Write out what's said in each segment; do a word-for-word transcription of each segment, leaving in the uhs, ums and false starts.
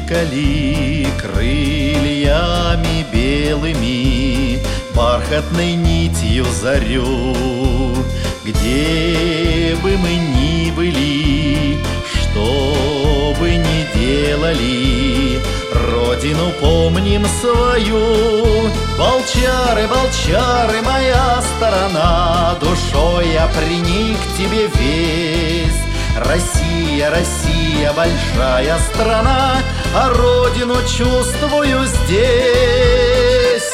пичкали крыльями белыми, бархатной нитью зарю. Где бы мы ни были, что бы ни делали, родину помним свою. Волчары, волчары, моя сторона, душой я приник к тебе весь. Россия, Россия, большая страна, а родину чувствую здесь.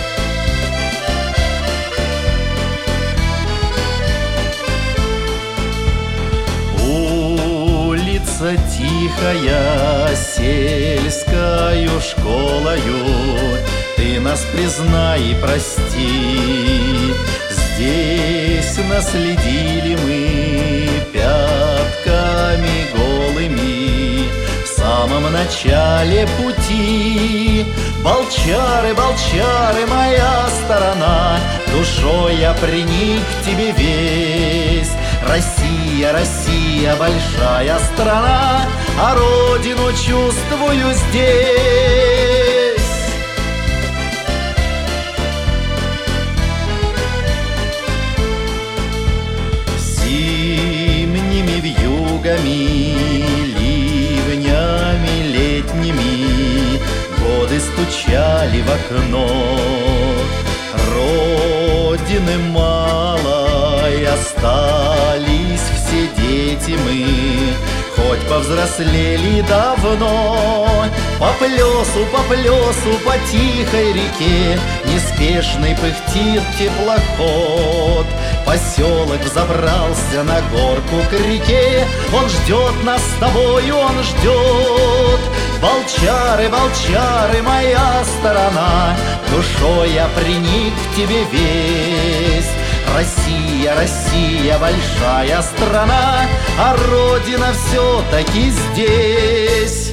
Улица тихая, сельскою школою, ты нас признай и прости. Здесь наследили мы пятками голыми в самом начале пути. Волчары, волчары, моя сторона, душой я приник к тебе весь. Россия, Россия, большая страна, а родину чувствую здесь. Зимними вьюгами, ливнями летними годы стучали в окно. Родины малой остались все дети мы, хоть повзрослели давно. По плесу, по плесу, по тихой реке неспешный пыхтит теплоход. Поселок взобрался на горку к реке, он ждет нас с тобою, он ждет. Волчары, волчары, моя сторона, душой я приник к тебе весь. Россия, Россия, большая страна, а родина все-таки здесь.